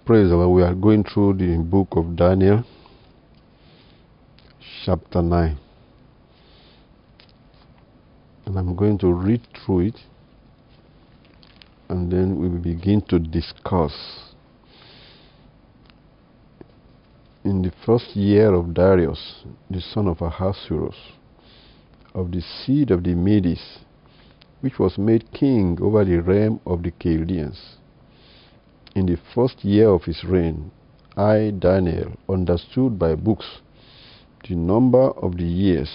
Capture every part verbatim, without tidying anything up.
Praise the Lord. We are going through the book of Daniel, chapter nine. And I'm going to read through it, and then we will begin to discuss. In the first year of Darius, the son of Ahasuerus, of the seed of the Medes, which was made king over the realm of the Chaldeans, in the first year of his reign, I, Daniel, understood by books the number of the years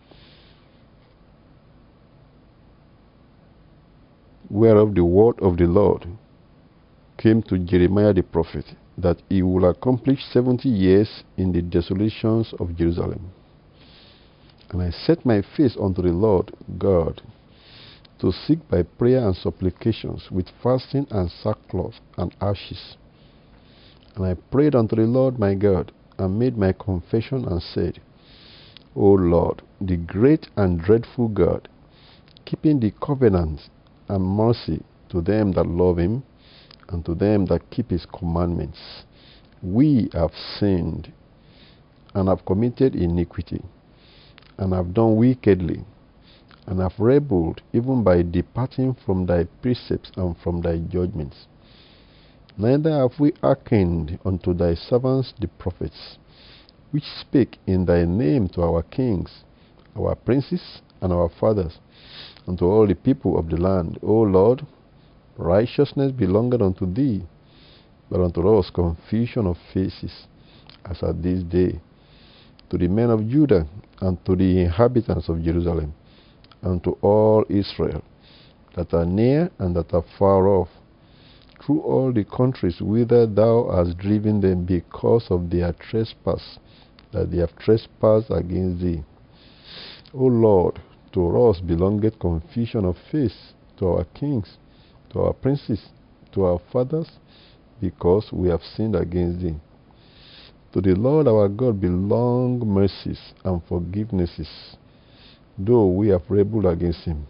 whereof the word of the Lord came to Jeremiah the prophet, that he will accomplish seventy years in the desolations of Jerusalem. And I set my face unto the Lord God, to seek by prayer and supplications, with fasting and sackcloth and ashes. And I prayed unto the Lord my God, and made my confession, and said, O Lord, the great and dreadful God, keeping the covenant and mercy to them that love him, and to them that keep his commandments, we have sinned, and have committed iniquity, and have done wickedly, and have rebelled even by departing from thy precepts and from thy judgments. Neither have we hearkened unto thy servants the prophets, which spake in thy name to our kings, our princes, and our fathers, and to all the people of the land. O Lord, righteousness belongeth unto thee, but unto us confusion of faces, as at this day, to the men of Judah, and to the inhabitants of Jerusalem, and to all Israel, that are near and that are far off, through all the countries whither thou hast driven them, because of their trespass, that they have trespassed against thee. O Lord, to us belongeth confusion of face, to our kings, to our princes, to our fathers, because we have sinned against thee. To the Lord our God belong mercies and forgivenesses, though we have rebelled against him.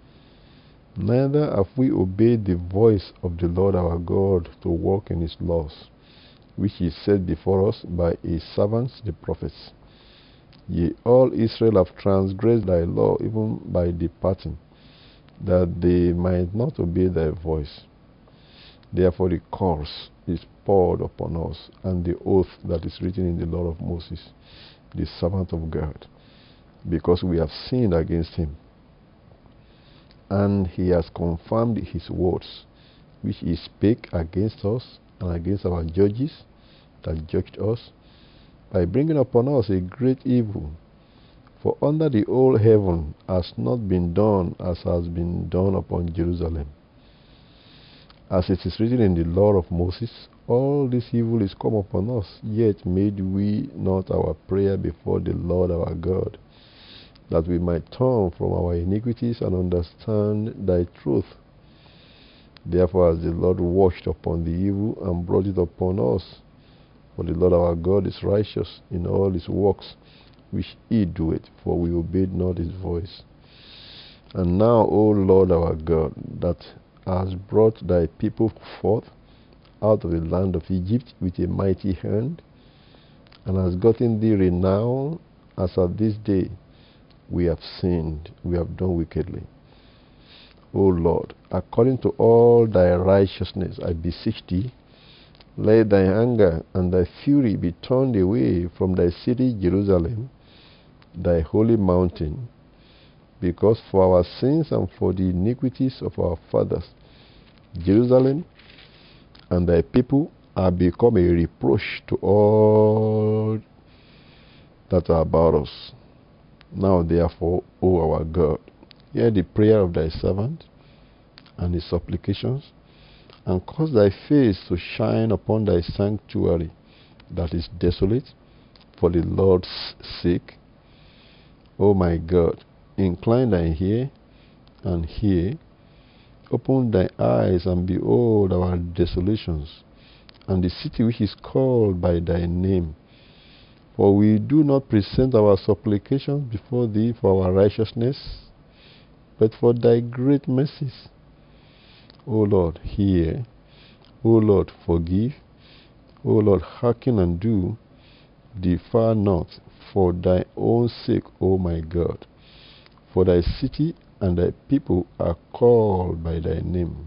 Neither have we obeyed the voice of the Lord our God to walk in his laws, which he set before us by his servants the prophets. Yea, all Israel have transgressed thy law, even by departing, that they might not obey thy voice. Therefore the curse is poured upon us, and the oath that is written in the law of Moses, the servant of God, because we have sinned against him. And he has confirmed his words, which he spake against us and against our judges that judged us, by bringing upon us a great evil. For under the whole heaven has not been done as has been done upon Jerusalem. As it is written in the law of Moses, all this evil is come upon us, yet made we not our prayer before the Lord our God, that we might turn from our iniquities and understand thy truth. Therefore has the Lord watched upon the evil and brought it upon us. For the Lord our God is righteous in all his works which he doeth, for we obeyed not his voice. And now, O Lord our God, that hast brought thy people forth out of the land of Egypt with a mighty hand, and hast gotten thee renown, as at this day, we have sinned, we have done wickedly. O Lord, according to all thy righteousness, I beseech thee, let thy anger and thy fury be turned away from thy city Jerusalem, thy holy mountain, because for our sins and for the iniquities of our fathers, Jerusalem and thy people are become a reproach to all that are about us. Now therefore, O our God, hear the prayer of thy servant and his supplications, and cause thy face to shine upon thy sanctuary that is desolate, for the Lord's sake. O my God, incline thine ear and hear, open thy eyes and behold our desolations, and the city which is called by thy name. For we do not present our supplications before thee for our righteousness, but for thy great mercies. O Lord, hear. O Lord, forgive. O Lord, hearken and do, defer not, for thy own sake, O my God. For thy city and thy people are called by thy name.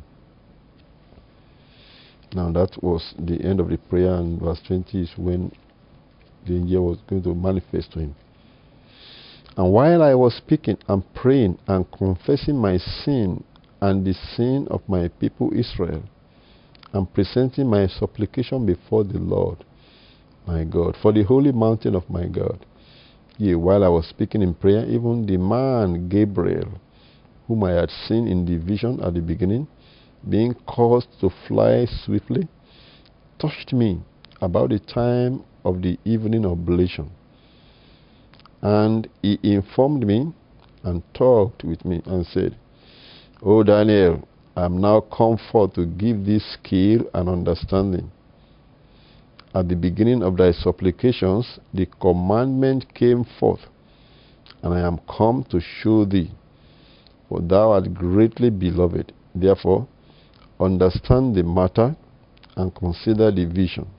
Now that was the end of the prayer, and verse twenty is when the angel was going to manifest to him. And while I was speaking and praying and confessing my sin and the sin of my people Israel, and presenting my supplication before the Lord my God, for the holy mountain of my God, yea, while I was speaking in prayer, even the man Gabriel, whom I had seen in the vision at the beginning, being caused to fly swiftly, touched me about the time of the evening oblation. And he informed me and talked with me and said, O Daniel, I am now come forth to give thee skill and understanding. At the beginning of thy supplications, the commandment came forth, and I am come to show thee, for thou art greatly beloved. Therefore, understand the matter and consider the vision.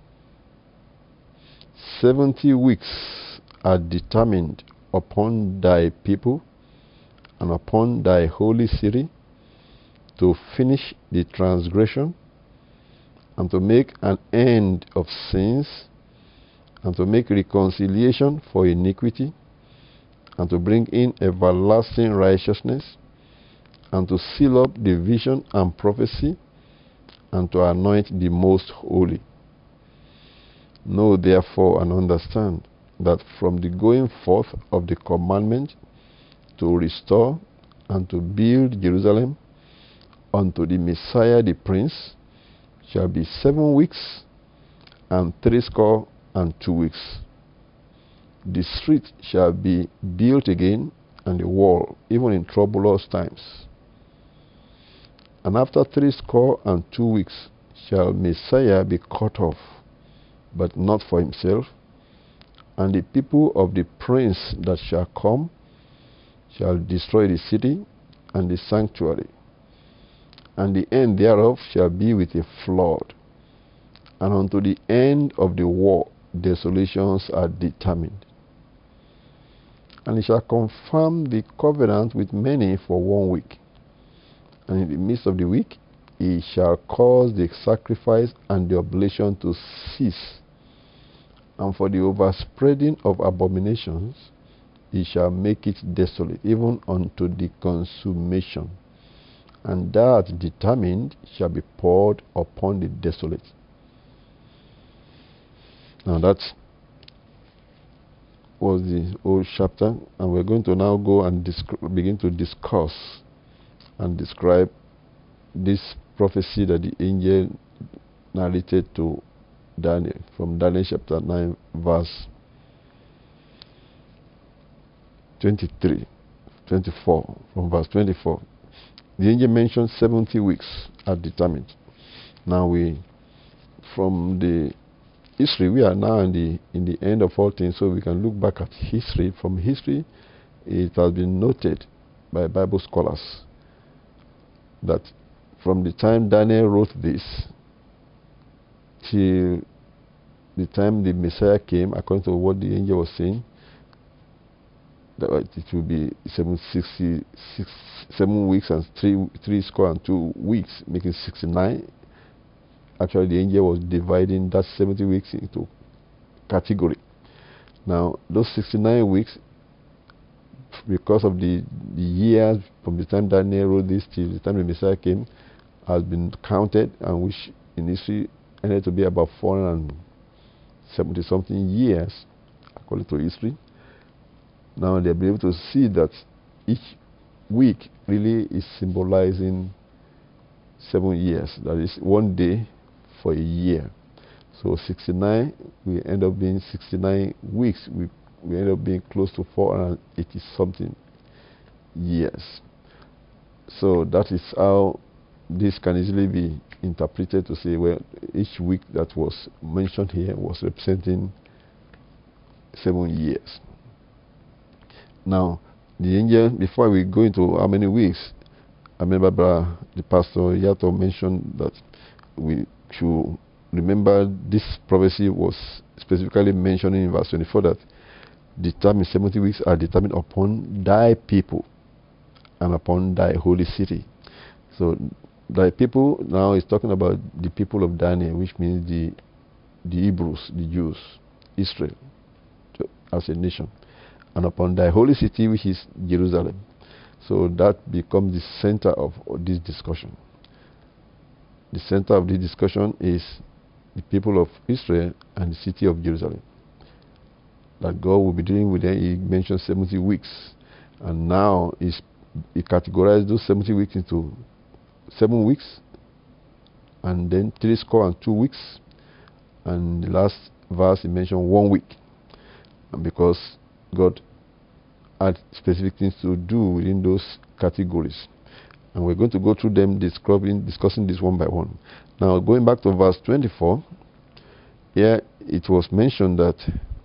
Seventy weeks are determined upon thy people and upon thy holy city to finish the transgression, and to make an end of sins, and to make reconciliation for iniquity, and to bring in everlasting righteousness, and to seal up the vision and prophecy, and to anoint the most holy. Know therefore and understand that from the going forth of the commandment to restore and to build Jerusalem unto the Messiah the Prince shall be seven weeks and threescore and two weeks. The street shall be built again, and the wall, even in troublous times. And after threescore and two weeks shall Messiah be cut off, but not for himself, and the people of the prince that shall come shall destroy the city and the sanctuary, and the end thereof shall be with a flood, and unto the end of the war desolations are determined. And he shall confirm the covenant with many for one week, and in the midst of the week he shall cause the sacrifice and the oblation to cease, and for the overspreading of abominations he shall make it desolate, even unto the consummation. And that determined shall be poured upon the desolate. Now that was the whole chapter, and we're going to now go and begin to discuss and describe this prophecy that the angel narrated to Daniel from Daniel chapter nine, verse twenty-three, twenty-four, from verse twenty-four. The angel mentioned seventy weeks are determined. Now we, from the history, we are now in the in the end of all things, so we can look back at history. From history, it has been noted by Bible scholars that from the time Daniel wrote this till the time the Messiah came, according to what the angel was saying, that it will be seven, sixty, six, seven weeks and three, three score and two weeks, making sixty-nine. Actually, the angel was dividing that seventy weeks into category. Now, those sixty-nine weeks, because of the, the years from the time Daniel wrote this till the time the Messiah came, has been counted, and which in history ended to be about four hundred seventy something years, according to history. Now they'll be able to see that each week really is symbolizing seven years. That is one day for a year. So sixty-nine, we end up being sixty-nine weeks. We, we end up being close to four hundred eighty something years. So that is how this can easily be interpreted to say, well, each week that was mentioned here was representing seven years. Now, the angel, before we go into how many weeks, I remember the pastor Yato mentioned that we should remember this prophecy was specifically mentioned in verse twenty-four that determined seventy weeks are determined upon thy people and upon thy holy city. So thy people now is talking about the people of Daniel, which means the the Hebrews, the Jews, Israel as a nation, and upon thy holy city, which is Jerusalem. So that becomes the center of this discussion. The center of this discussion is the people of Israel and the city of Jerusalem. That God will be dealing with them. He mentioned seventy weeks, and now he's, he categorized those seventy weeks into seven weeks, and then three score and two weeks, and the last verse he mentioned one week, and because God had specific things to do within those categories, and we're going to go through them, describing, discussing this one by one. Now, going back to verse twenty-four, here it was mentioned that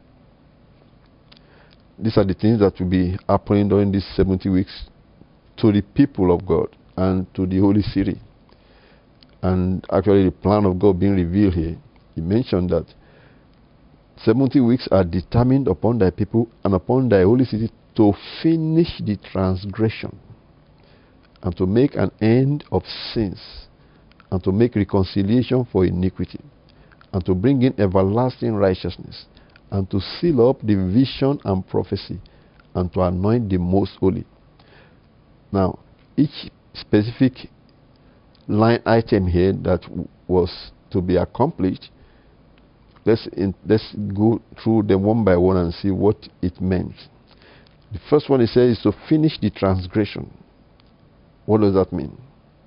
these are the things that will be happening during these seventy weeks to the people of God and to the holy city. And actually, the plan of God being revealed here, he mentioned that seventy weeks are determined upon thy people and upon thy holy city to finish the transgression, and to make an end of sins, and to make reconciliation for iniquity, and to bring in everlasting righteousness, and to seal up the vision and prophecy, and to anoint the most holy. Now, each specific line item here that w- was to be accomplished, let's, in, let's go through them one by one and see what it meant. The first one, it says, is to finish the transgression. What does that mean?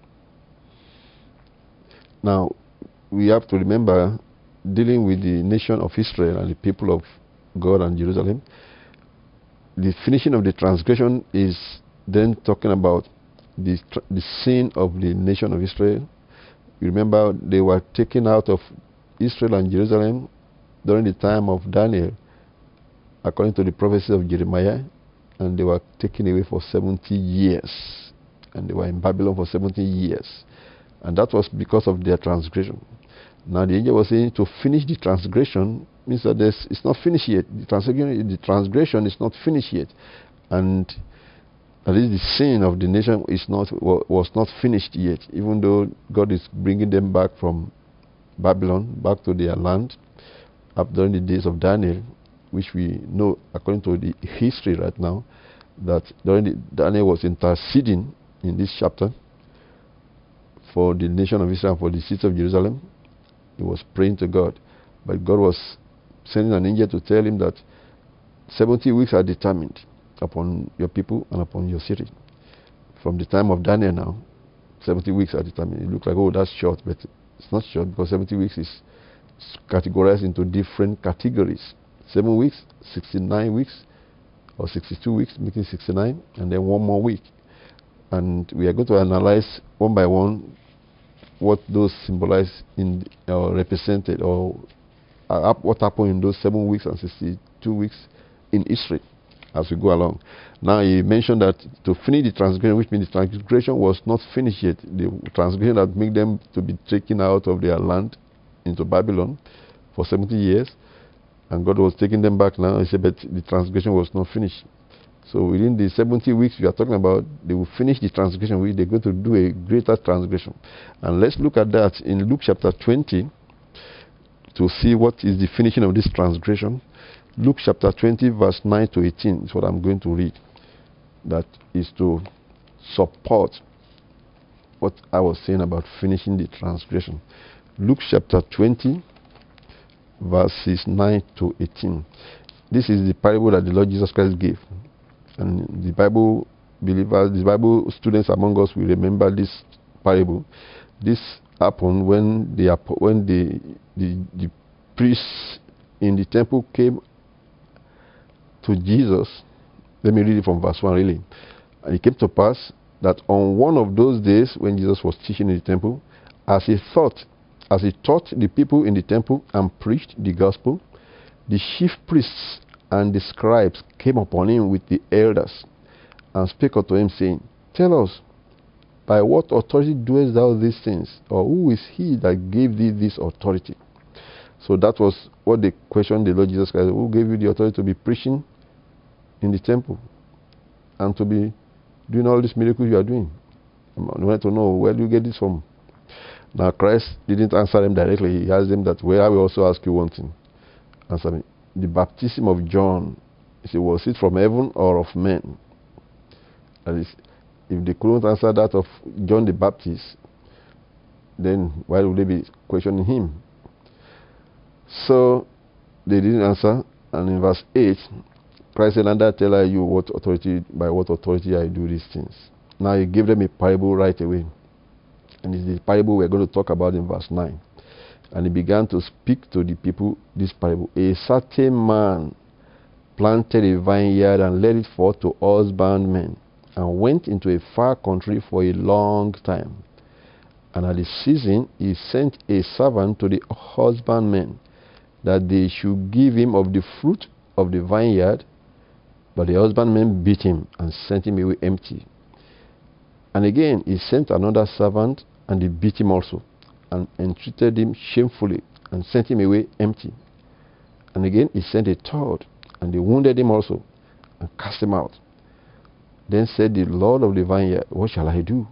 Now, we have to remember, dealing with the nation of Israel and the people of God and Jerusalem, the finishing of the transgression is then talking about the, the sin of the nation of Israel. You remember, they were taken out of Israel and Jerusalem during the time of Daniel, according to the prophecy of Jeremiah, and they were taken away for seventy years. And they were in Babylon for seventy years. And that was because of their transgression. Now the angel was saying to finish the transgression means that it's not finished yet. The transgression, the transgression is not finished yet. And at least the sin of the nation is not was not finished yet, even though God is bringing them back from Babylon, back to their land, up during the days of Daniel, which we know according to the history right now, that during the, Daniel was interceding in this chapter for the nation of Israel, for the city of Jerusalem. He was praying to God, but God was sending an angel to tell him that seventy weeks are determined upon your people and upon your city. From the time of Daniel now, seventy weeks are determined. It looks like, oh, that's short, but it's not short, because seventy weeks is categorized into different categories. Seven weeks, sixty-nine weeks, or sixty-two weeks, making sixty-nine, and then one more week. And we are going to analyze one by one what those symbolize in or represented, or uh, what happened in those seven weeks and sixty-two weeks in Israel as we go along. Now, he mentioned that to finish the transgression, which means the transgression was not finished yet. The transgression that made them to be taken out of their land into Babylon for seventy years, and God was taking them back now. He said, but the transgression was not finished. So within the seventy weeks we are talking about, they will finish the transgression, which they're going to do a greater transgression. And let's look at that in Luke chapter twenty to see what is the finishing of this transgression. Luke chapter twenty, verse nine to eighteen is what I'm going to read. That is to support what I was saying about finishing the transgression. Luke chapter twenty, verses nine to eighteen. This is the parable that the Lord Jesus Christ gave. And the Bible believers, the Bible students among us will remember this parable. This happened when the when the the, the priests in the temple came to Jesus. Let me read it from verse one really. And it came to pass that on one of those days when Jesus was teaching in the temple, as he thought, as he taught the people in the temple and preached the gospel, the chief priests and the scribes came upon him with the elders, and spake unto him, saying, Tell us, by what authority doest thou these things? Or who is he that gave thee this authority? So that was what they questioned the Lord Jesus Christ. Who gave you the authority to be preaching in the temple and to be doing all these miracles you are doing? They wanted to know, where do you get this from? Now Christ didn't answer them directly. He asked them that, well, I will also ask you one thing. Answer me. The baptism of John, he said, was it from heaven or of men? That is, if they couldn't answer that of John the Baptist, then why would they be questioning him? So they didn't answer, and in verse eight, Christ said, "And I tell you what authority, by what authority I do these things." Now he gave them a parable right away, and it's the parable we're going to talk about in verse nine. And he began to speak to the people this parable. A certain man planted a vineyard and led it forth to husbandmen, and went into a far country for a long time. And at the season he sent a servant to the husbandmen, that they should give him of the fruit of the vineyard. But the husbandmen beat him and sent him away empty. And again he sent another servant, and they beat him also, and entreated him shamefully, and sent him away empty. And again he sent a third, and they wounded him also, and cast him out. Then said the Lord of the vineyard, "What shall I do?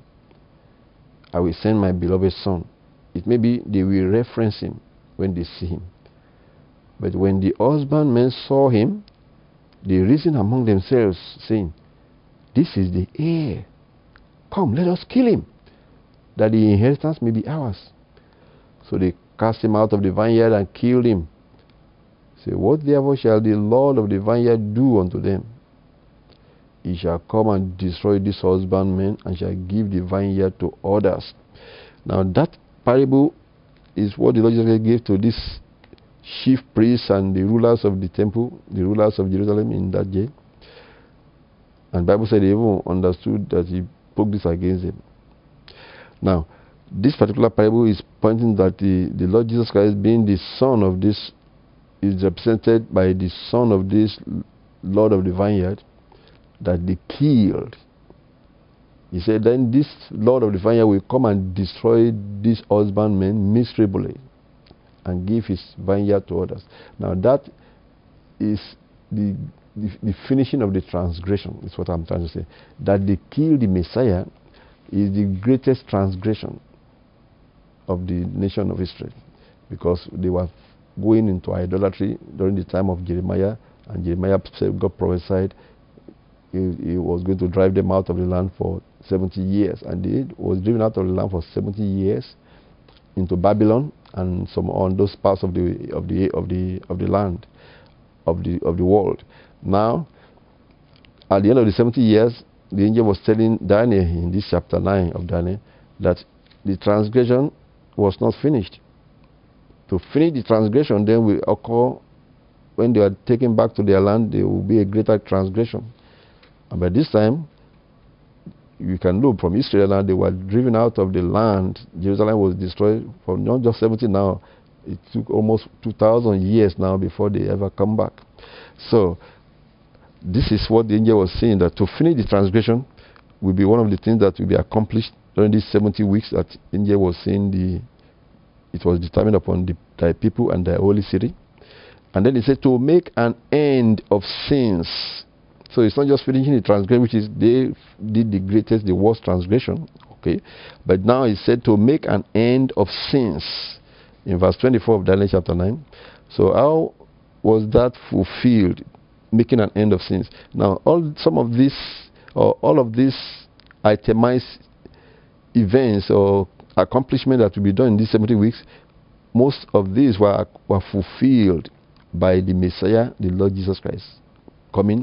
I will send my beloved son." It may be they will reference him when they see him. But when the husbandmen saw him, they reasoned among themselves, saying, "This is the heir. Come, let us kill him, that the inheritance may be ours." So they cast him out of the vineyard and killed him. Say, "What therefore shall the Lord of the vineyard do unto them? He shall come and destroy these husbandmen, and shall give the vineyard to others." Now that parable is what the Lord Jesus gave to these chief priests and the rulers of the temple, the rulers of Jerusalem in that day. And the Bible said they even understood that he spoke this against them. Now, this particular parable is pointing that the, the Lord Jesus Christ, being the son of this, is represented by the son of this Lord of the vineyard that they killed. He said, then this Lord of the vineyard will come and destroy these husbandmen miserably and give his vineyard to others. Now that is the, the, the finishing of the transgression, is what I'm trying to say. That they killed the Messiah is the greatest transgression of the nation of Israel, because they were going into idolatry during the time of Jeremiah, and Jeremiah said, God prophesied he, he was going to drive them out of the land for seventy years, and they was driven out of the land for seventy years into Babylon and some on those parts of the of the of the of the land of the of the world. Now, at the end of the seventy years, the angel was telling Daniel in this chapter nine of Daniel that the transgression was not finished. To finish the transgression then will occur when they are taken back to their land. There will be a greater transgression, and by this time, you can look from Israel now, they were driven out of the land. Jerusalem was destroyed for not just seventy now, it took almost two thousand years now before they ever come back. So this is what the angel was saying, that to finish the transgression will be one of the things that will be accomplished during these seventy weeks that the angel was saying the it was determined upon the, thy people and thy holy city. And then he said to make an end of sins. So it's not just finishing the transgression, which is they did the greatest, the worst transgression, okay? But now he said to make an end of sins in verse twenty-four of Daniel chapter nine. So how was that fulfilled, making an end of sins? Now, all some of this, or all of these itemized events or accomplishment that will be done in these seventy weeks, most of these were were fulfilled by the Messiah, the Lord Jesus Christ, coming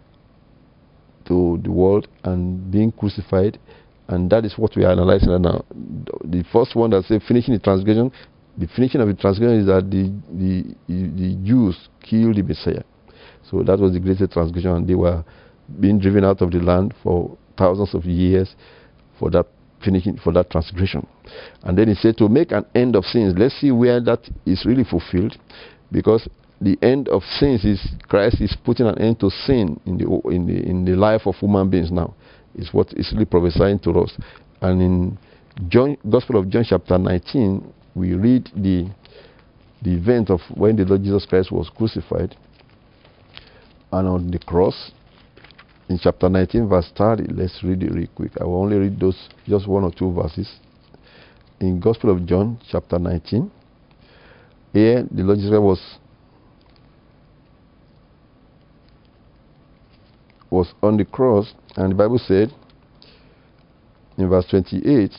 to the world and being crucified. And that is what we are analyzing right now. The first one that says finishing the transgression, the finishing of the transgression is that the, the, the Jews killed the Messiah. So that was the greatest transgression, and they were being driven out of the land for thousands of years for that finishing, for that transgression. And then he said to make an end of sins. Let's see where that is really fulfilled, because the end of sins is Christ is putting an end to sin in the in the in the life of human beings now. Is what is really prophesying to us. And in John, Gospel of John chapter nineteen, we read the the event of when the Lord Jesus Christ was crucified and on the cross. In chapter nineteen, verse thirty, let's read it real quick. I will only read those, just one or two verses. In Gospel of John, chapter nineteen, here the Lord Jesus Christ was was on the cross, and the Bible said in verse twenty-eight,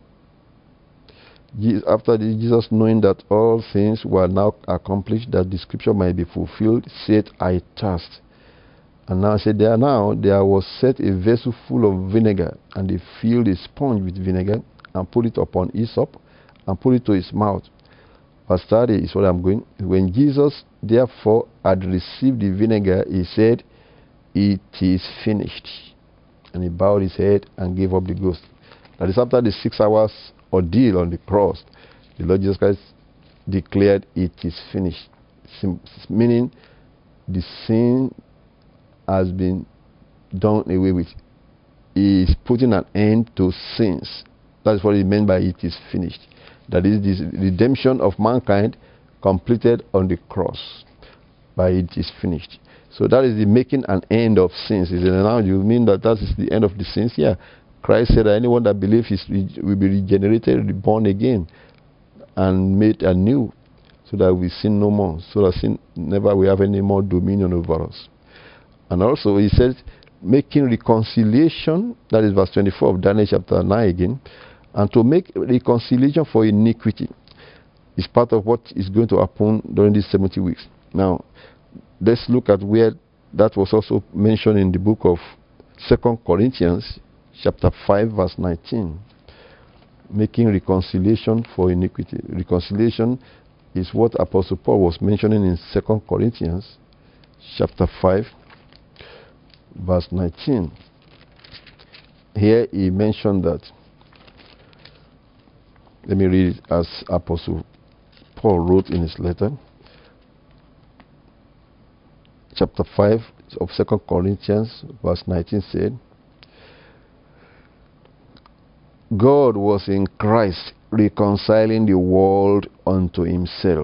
after Jesus, knowing that all things were now accomplished, that the scripture might be fulfilled, said, I thirst. And now I said, there now there was set a vessel full of vinegar, and they filled a sponge with vinegar, and put it upon hyssop, and put it to his mouth. Verse thirty is what I'm going. When Jesus therefore had received the vinegar, he said, it is finished. And he bowed his head and gave up the ghost. That is after the six hours ordeal on the cross, the Lord Jesus Christ declared it is finished. Sim meaning the sin has been done away with. He is putting an end to sins. That's what he meant by it is finished. That is this redemption of mankind completed on the cross by it is finished. So that is the making an end of sins. Is it now you mean that that is the end of the sins? Yeah. Christ said that anyone that believes is will be regenerated, reborn again, and made anew, so that we sin no more, so that sin never will have any more dominion over us. And also he says, making reconciliation, that is verse twenty-four of Daniel chapter nine again, and to make reconciliation for iniquity is part of what is going to happen during these seventy weeks. Now, let's look at where that was also mentioned in the book of Second Corinthians chapter five, verse nineteen. Making reconciliation for iniquity. Reconciliation is what Apostle Paul was mentioning in Second Corinthians chapter five, verse nineteen. Here he mentioned that. Let me read it as Apostle Paul wrote in his letter. Chapter five of Second Corinthians, verse nineteen said, God was in Christ reconciling the world unto himself,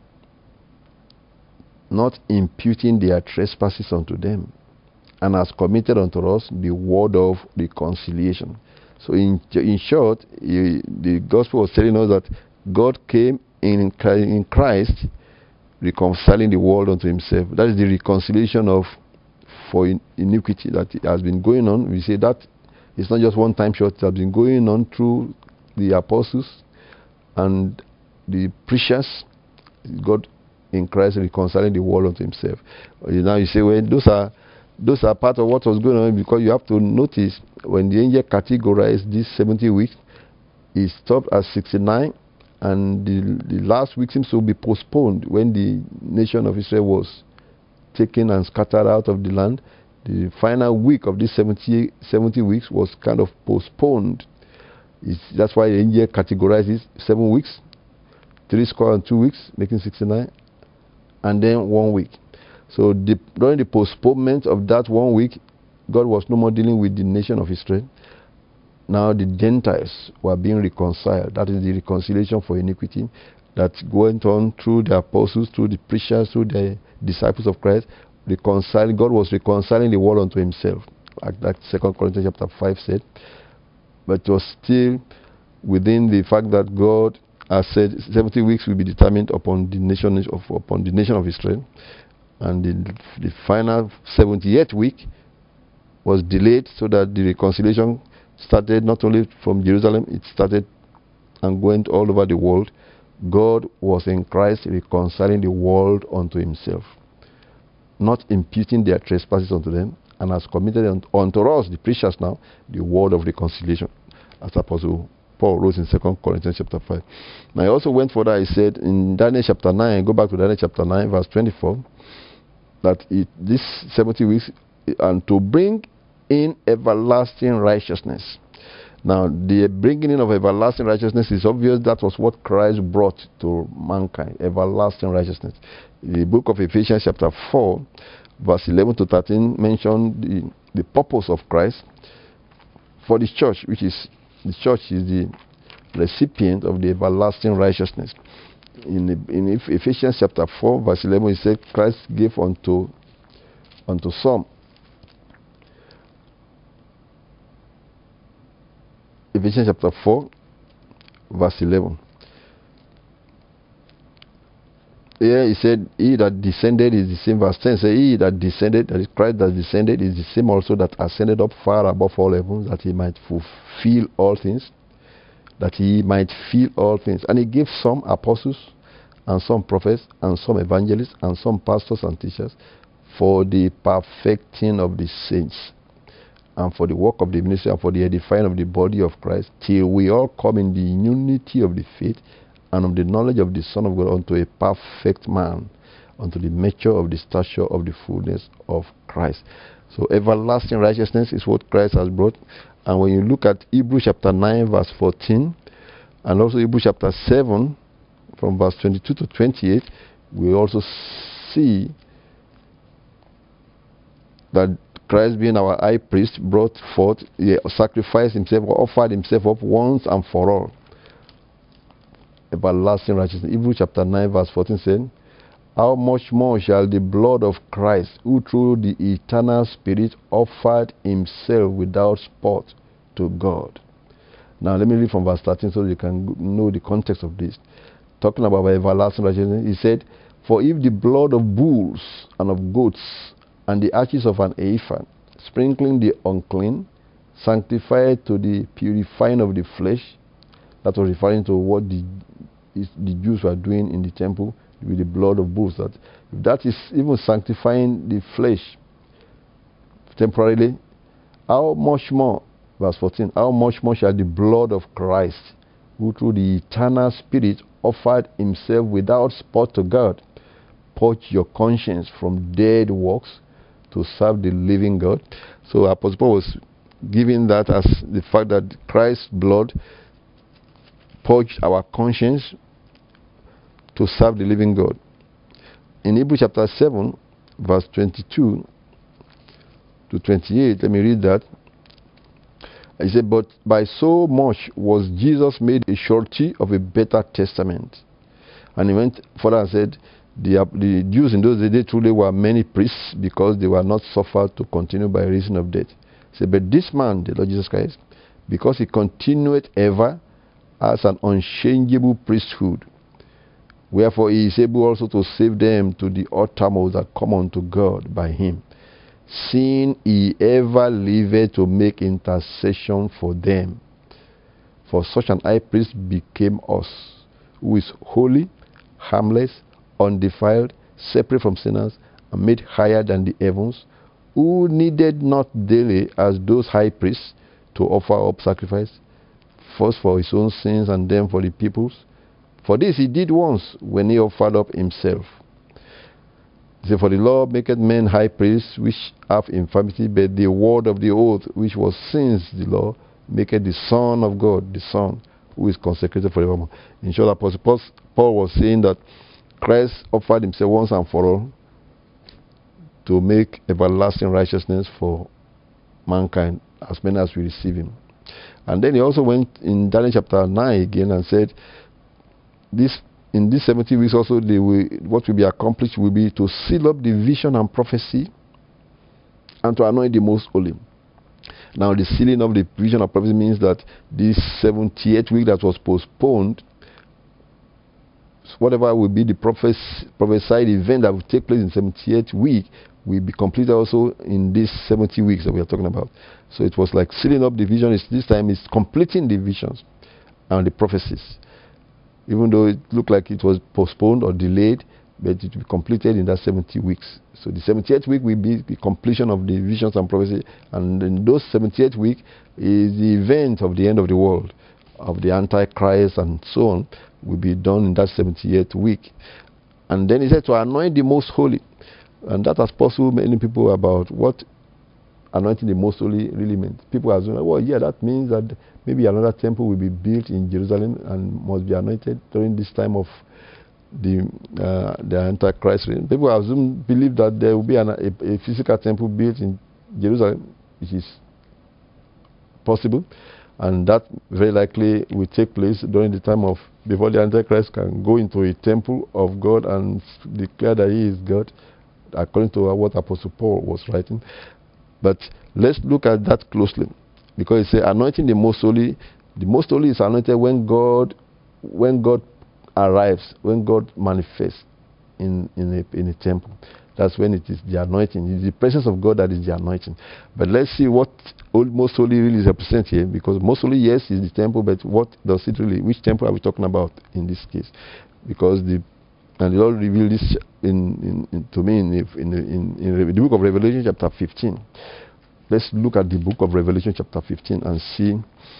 not imputing their trespasses unto them, and has committed unto us the word of reconciliation. So in, in short, he, the gospel was telling us that God came in, in Christ reconciling the world unto himself. That is the reconciliation of for iniquity that has been going on. We say that it's not just one time short. It has been going on through the apostles and the preachers. God in Christ reconciling the world unto himself. Now you say, well, those are those are part of what was going on, because you have to notice when the angel categorized these seventy weeks, he stopped at sixty-nine, and the, the last week seems to be postponed when the nation of Israel was taken and scattered out of the land. The final week of these seventy, seventy weeks was kind of postponed. It's, that's why the angel categorizes seven weeks, three score and two weeks, making sixty-nine, and then one week. So the, during the postponement of that one week, God was no more dealing with the nation of Israel. Now the Gentiles were being reconciled. That is the reconciliation for iniquity that went on through the apostles, through the preachers, through the disciples of Christ. Reconciling, God was reconciling the world unto himself, like that Second Corinthians chapter five said. But it was still within the fact that God has said seventy weeks will be determined upon the nation of upon the nation of Israel, and the, the final seventieth week was delayed so that the reconciliation started not only from Jerusalem, it started and went all over the world. God was in Christ reconciling the world unto himself, not imputing their trespasses unto them, and has committed unto us, the preachers now, the word of reconciliation, as Apostle Paul wrote in Second Corinthians chapter five. Now he also went further, he said in Daniel chapter nine, go back to Daniel chapter nine, verse twenty-four, that it, this seventy weeks, and to bring in everlasting righteousness. Now, the bringing in of everlasting righteousness is obvious. That was what Christ brought to mankind, everlasting righteousness. The book of Ephesians chapter four, verse eleven to thirteen, mentioned the, the purpose of Christ for the church, which is, the church is the recipient of the everlasting righteousness. in, in Ephesians chapter four, verse eleven, it said, Christ gave unto, unto some. Ephesians chapter four, verse eleven. Here he said, he that descended is the same. Verse ten says, he that descended, that is Christ that descended, is the same also that ascended up far above all heavens, that he might fulfill all things. That he might fill all things. And he gave some apostles, and some prophets, and some evangelists, and some pastors and teachers, for the perfecting of the saints, and for the work of the ministry, and for the edifying of the body of Christ, till we all come in the unity of the faith, and of the knowledge of the Son of God, unto a perfect man, unto the measure of the stature of the fullness of Christ. So everlasting righteousness is what Christ has brought. And when you look at Hebrews chapter nine, verse fourteen, and also Hebrews chapter seven, from verse twenty-two to twenty-eight, we also see that Christ, being our high priest, brought forth, he sacrificed himself, offered himself up once and for all. Everlasting righteousness. Hebrews chapter nine, verse fourteen said, how much more shall the blood of Christ, who through the eternal Spirit offered himself without spot to God. Now let me read from verse thirteen so you can know the context of this. Talking about everlasting righteousness, he said, for if the blood of bulls and of goats and the ashes of an heifer, sprinkling the unclean, sanctified to the purifying of the flesh, that was referring to what the, the Jews were doing in the temple with the blood of bulls. That if that is even sanctifying the flesh temporarily, how much more, verse fourteen, how much more shall the blood of Christ, who through the eternal Spirit offered himself without spot to God, purge your conscience from dead works to serve the living God. So Apostle Paul was giving that as the fact that Christ's blood purged our conscience to serve the living God. In Hebrews chapter seven, verse twenty-two to twenty-eight, let me read that. He said, but by so much was Jesus made a surety of a better testament. And he went further and said, the, the Jews in those days, they truly were many priests, because they were not suffered to continue by reason of death. He said, but this man, the Lord Jesus Christ, because he continued ever, as an unchangeable priesthood, wherefore he is able also to save them to the uttermost that come unto God by him, seeing he ever liveth to make intercession for them. For such an high priest became us, who is holy, harmless, undefiled, separate from sinners, and made higher than the heavens, who needed not daily, as those high priests, to offer up sacrifice, first for his own sins and then for the people's. For this he did once, when he offered up himself. He said, for the law maketh men high priests which have infirmity, but the word of the oath, which was since the law, maketh the Son of God, the Son, who is consecrated forevermore. In short, Apostle Paul was saying that Christ offered himself once and for all to make everlasting righteousness for mankind, as many as we receive him. And then he also went in Daniel chapter nine again and said, this in these seventy weeks also, they will, what will be accomplished will be to seal up the vision and prophecy, and to anoint the most holy. Now the sealing of the vision and prophecy means that this seventieth week that was postponed, whatever will be the prophesied event that will take place in seventieth week, will be completed also in these seventy weeks that we are talking about. So it was like sealing up the vision. It's, this time it's completing the visions and the prophecies. Even though it looked like it was postponed or delayed, but it will be completed in that seventy weeks. So the seventieth week will be the completion of the visions and prophecy. And in those seventieth week is the event of the end of the world, of the Antichrist and so on, will be done in that seventieth week. And then he said to anoint the most holy. And that has puzzled many people about what anointing the most holy really meant. People assume, well, yeah, that means that maybe another temple will be built in Jerusalem and must be anointed during this time of the uh, the Antichrist reign. People assume, believe that there will be an, a, a physical temple built in Jerusalem, which is possible. And that very likely will take place during the time of, before the Antichrist can go into a temple of God and declare that he is God, according to what Apostle Paul was writing. But let's look at that closely, because it says anointing the most holy. The most holy is anointed when God, when God arrives, when God manifests in in a, in a temple. That's when it is the anointing. It's the presence of God that is the anointing. But let's see what old, most holy really represents here, because most holy, yes, is the temple, but what does it really, which temple are we talking about in this case? Because the, and the Lord revealed this in, in, in, to me in, in, in, in the book of Revelation chapter fifteen. Let's look at the book of Revelation chapter fifteen and see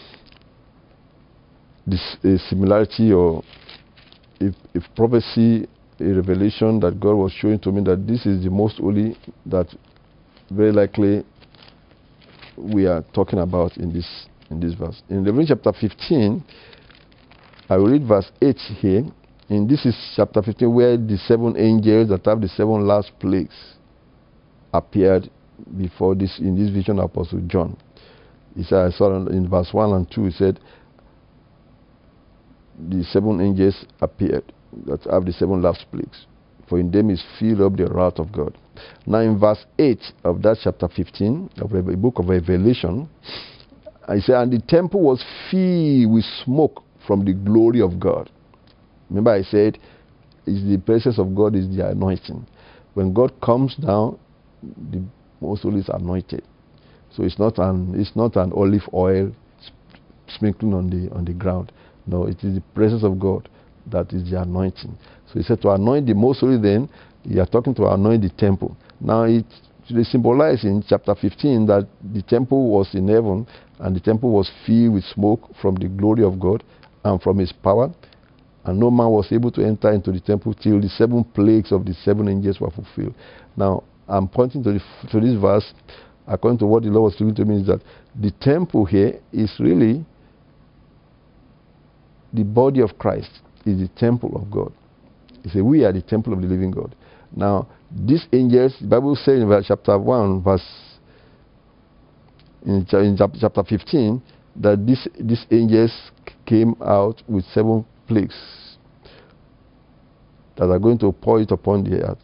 this uh, similarity, or if, if prophecy, a revelation that God was showing to me that this is the most holy that very likely we are talking about in this in this verse. In Revelation chapter fifteen, I will read verse eight here. And this is chapter fifteen, where the seven angels that have the seven last plagues appeared before this, in this vision of Apostle John. He said, I saw in verse one and two, he said, the seven angels appeared that have the seven last plagues, for in them is filled up the wrath of God. Now in verse eight of that chapter fifteen of the book of Revelation, I say, and the temple was filled with smoke from the glory of God. Remember I said, is the presence of God is the anointing. When God comes down, the most holy is anointed. So it's not an it's not an olive oil sprinkling on the on the ground. No, it is the presence of God that is the anointing. So he said to anoint the most holy, then you are talking to anoint the temple. Now it they symbolize in chapter fifteen that the temple was in heaven, and the temple was filled with smoke from the glory of God and from his power, and no man was able to enter into the temple till the seven plagues of the seven angels were fulfilled. Now I'm pointing to, the, to this verse according to what the Lord was speaking to me, is that the temple here is really the body of Christ, is the temple of God. He said, we are the temple of the living God. Now, these angels, the Bible says in chapter one, verse, in, in chapter fifteen, that these, these angels came out with seven plagues that are going to pour it upon the earth.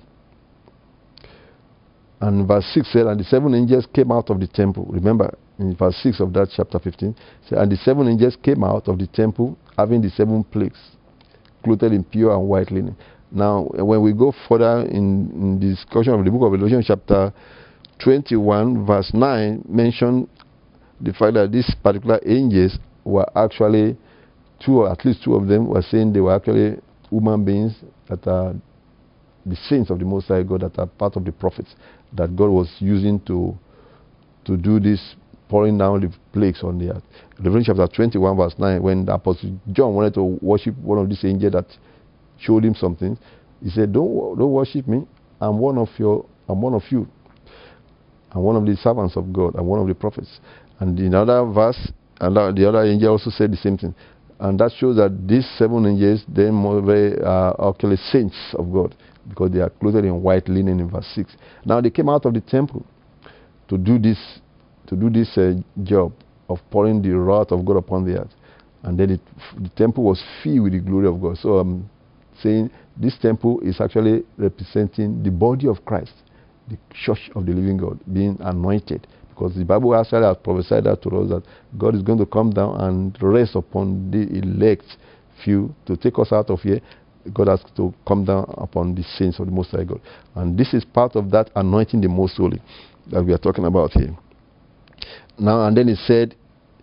And verse six said, and the seven angels came out of the temple. Remember, in verse six of that chapter fifteen, said, and the seven angels came out of the temple, having the seven plagues, clothed in pure and white linen. Now, when we go further in, in the discussion of the book of Revelation, chapter twenty-one, verse nine, mention the fact that these particular angels were actually, two or at least two of them were saying they were actually human beings that are the saints of the Most High God, that are part of the prophets that God was using to to do this pouring down the plagues on the earth. Revelation chapter twenty-one, verse nine, when the Apostle John wanted to worship one of these angels that showed him something, he said, don't, don't worship me. I'm one of your, I'm one of you. I'm one of the servants of God. I'm one of the prophets. And in another verse, and the other angel also said the same thing. And that shows that these seven angels, they are actually saints of God, because they are clothed in white linen in verse six. Now they came out of the temple to do this, to do this uh, job of pouring the wrath of God upon the earth. And then it, the temple was filled with the glory of God. So I'm saying this temple is actually representing the body of Christ, the church of the living God, being anointed. Because the Bible actually has prophesied that to us, that God is going to come down and rest upon the elect few to take us out of here. God has to come down upon the saints of the Most High God. And this is part of that anointing the most holy that we are talking about here. Now, and then it said,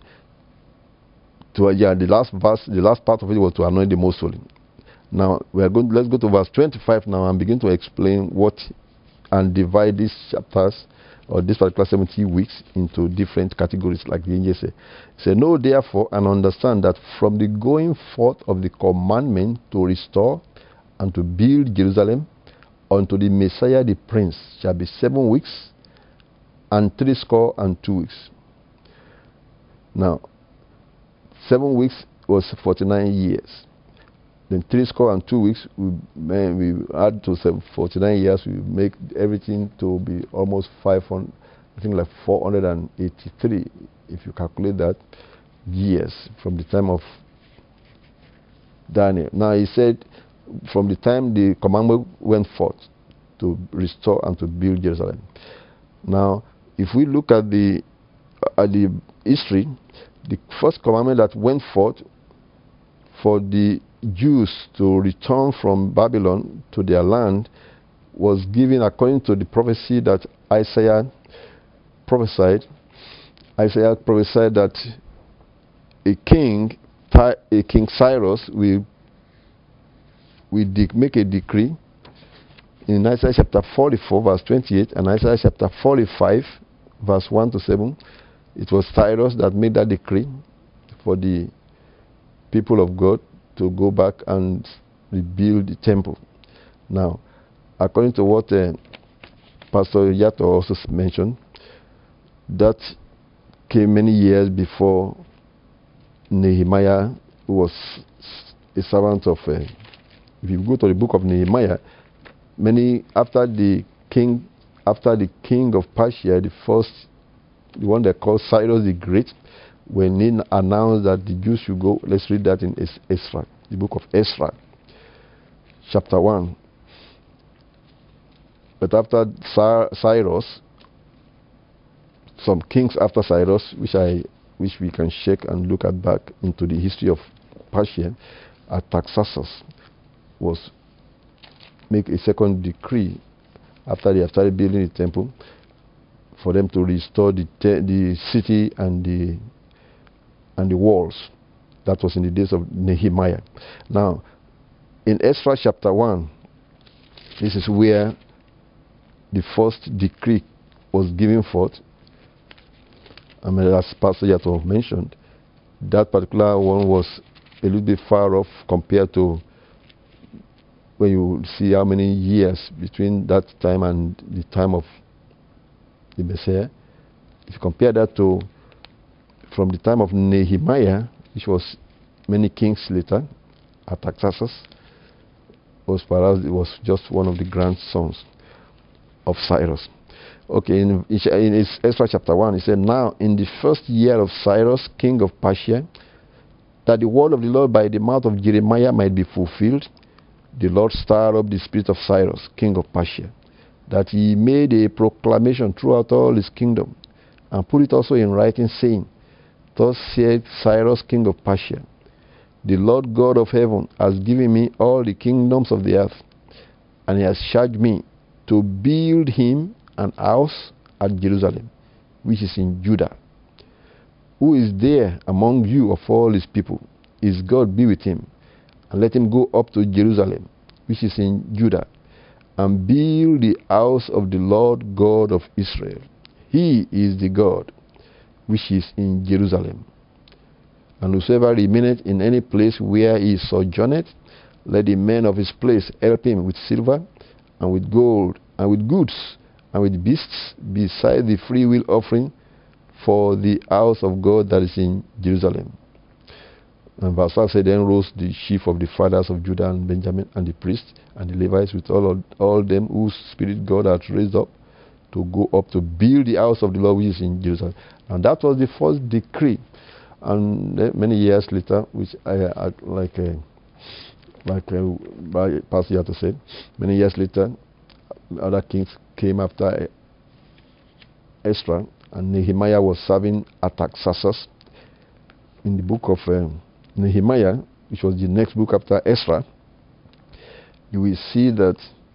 to, yeah, the last verse, the last part of it was to anoint the most holy. Now, we are going, let's go to verse twenty-five now and begin to explain what, and divide these chapters, or this particular seventy weeks, into different categories, like the angel said. Say, know therefore and understand that from the going forth of the commandment to restore and to build Jerusalem unto the Messiah the Prince shall be seven weeks and three score and two weeks. Now, seven weeks was forty-nine years. Then three score and two weeks, we, we add to forty-nine years, we make everything to be almost five hundred, I think like four hundred eighty-three, if you calculate that. years from the time of Daniel. Now he said, from the time the commandment went forth to restore and to build Jerusalem. Now, if we look at the at the history, the first commandment that went forth for the Jews to return from Babylon to their land was given according to the prophecy that Isaiah prophesied. Isaiah prophesied that a king, a King Cyrus, will, will make a decree in Isaiah chapter forty-four, verse twenty-eight, and Isaiah chapter forty-five, verse one to seven. It was Cyrus that made that decree for the people of God to go back and rebuild the temple. Now, according to what uh, Pastor Yato also mentioned, that came many years before Nehemiah, who was a servant of. Uh, if you go to the book of Nehemiah, many after the king, after the king of Persia, the first, the one they called Cyrus the Great, when he announced that the Jews should go. Let's read that in Ezra, the book of Ezra, chapter one. But after Cyrus, some kings after Cyrus, which I, which we can check and look at back into the history of Persia, Artaxerxes was make a second decree after they have started building the temple for them to restore the the city and the and the walls. That was in the days of Nehemiah. Now, in Ezra chapter one, this is where the first decree was given forth. I mean, as Pastor Yato mentioned, that particular one was a little bit far off compared to when you see how many years between that time and the time of the Messiah. If you compare that to from the time of Nehemiah, which was many kings later, Artaxerxes was perhaps it was just one of the grandsons of Cyrus. Okay, in, in Ezra chapter one, he said, now in the first year of Cyrus, king of Persia, that the word of the Lord by the mouth of Jeremiah might be fulfilled, the Lord stirred up the spirit of Cyrus, king of Persia, that he made a proclamation throughout all his kingdom, and put it also in writing, saying, thus said Cyrus, king of Persia, the Lord God of heaven has given me all the kingdoms of the earth, and he has charged me to build him an house at Jerusalem, which is in Judah. Who is there among you of all his people? His God be with him, and let him go up to Jerusalem, which is in Judah, and build the house of the Lord God of Israel. He is the God which is in Jerusalem. And whosoever remaineth in any place where he sojourneth, let the men of his place help him with silver, and with gold, and with goods, and with beasts, beside the freewill offering for the house of God that is in Jerusalem. And verse five said, then rose the chief of the fathers of Judah and Benjamin, and the priests, and the Levites, with all, of, all them whose spirit God had raised up, to go up to build the house of the Lord which is in Jerusalem. And that was the first decree. And many years later, which I, I like uh, like uh, Pastor Yato said, many years later, other kings came after Ezra, and Nehemiah was serving Artaxerxes. In the book of uh, Nehemiah, which was the next book after Ezra, you will see that